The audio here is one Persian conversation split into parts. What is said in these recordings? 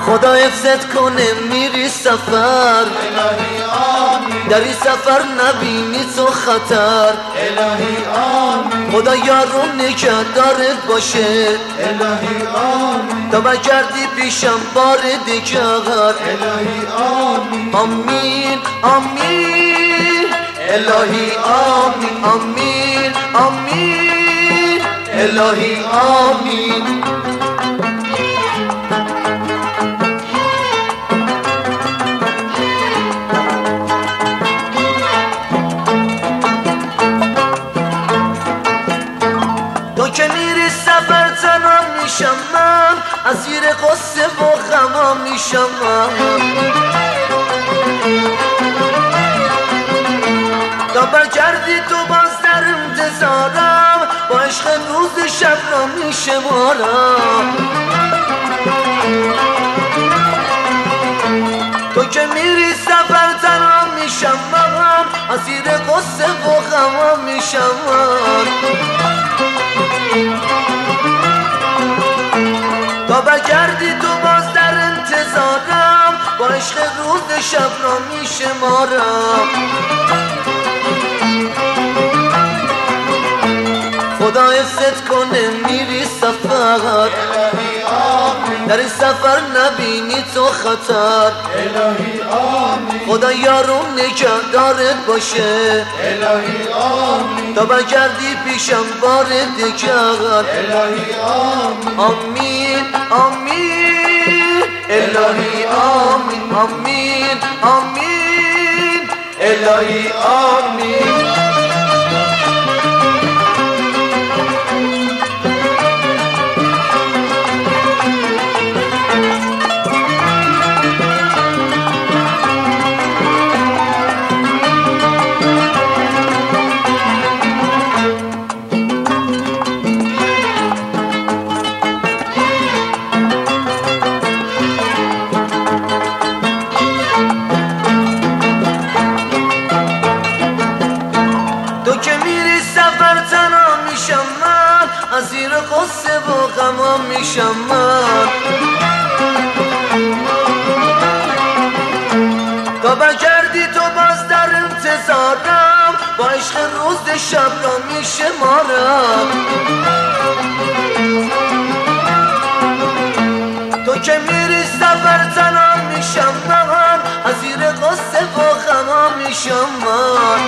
خدا حفظت کنه میری سفر، الهی آمین. در این سفر نبینی تو خطر، الهی آمین. خدا یارو نگهدارت باشه، الهی آمین. تا برگردی پیشم بار دیگر. الهی آمین. آمین آمین الهی آمین آمین آمین الهی آمین. تو که میری سفر تنها میشم من، از زیر قصه و غما میشم من، تا برگردی تو باز در انتظارم، با عشق روز شب را میشمارم. تو که میری سفر تنها میشم من، از زیر قصه و غما میشم من، تا برگردی تو باز در انتظارم، با عشق روز شب را میشمارم. خدا حفظت کنه میری سفر، الهی آمین. در این سفر نبینی تو خطر، الهی آمین. خدا یارو نگهدارت باشه، الهی آمین. تا برگردی پیشم بار دیگر. الهی آمین. آمین آمین الهی آمین آمین آمین الهی آمین. تو که میری سفر تنها میشم من، از زیر قصه و غما میشم من، تا برگردی تو باز در انتظارم، با عشق روز شب را میشمارم. تو که میری سفر تنها میشم من، از زیر قصه و غما میشم من،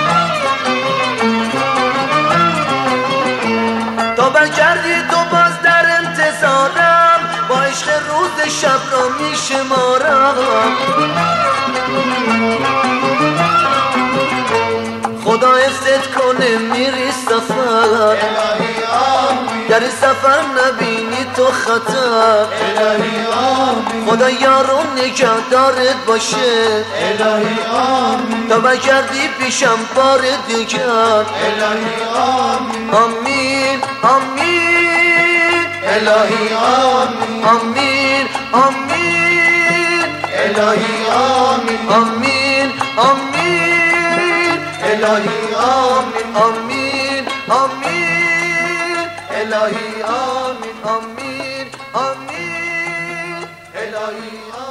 تا برگردی تو باز در انتظارم، با عشق روز شب را میشمارم. خدا حفظت کنه میری سفر، الهی آمین. در این سفر نبینی تو خطر، الهی آمین. خدا یارو نگهدارت باشه، الهی آمین. تا برگردی پیشم بار دیگر. الهی آمین. آمین آمین الهی آمین. آمین آمین الهی آمین. آمین آمین الهی آمین. آمین آمین الهی آمین آمین آمین الهی آمین.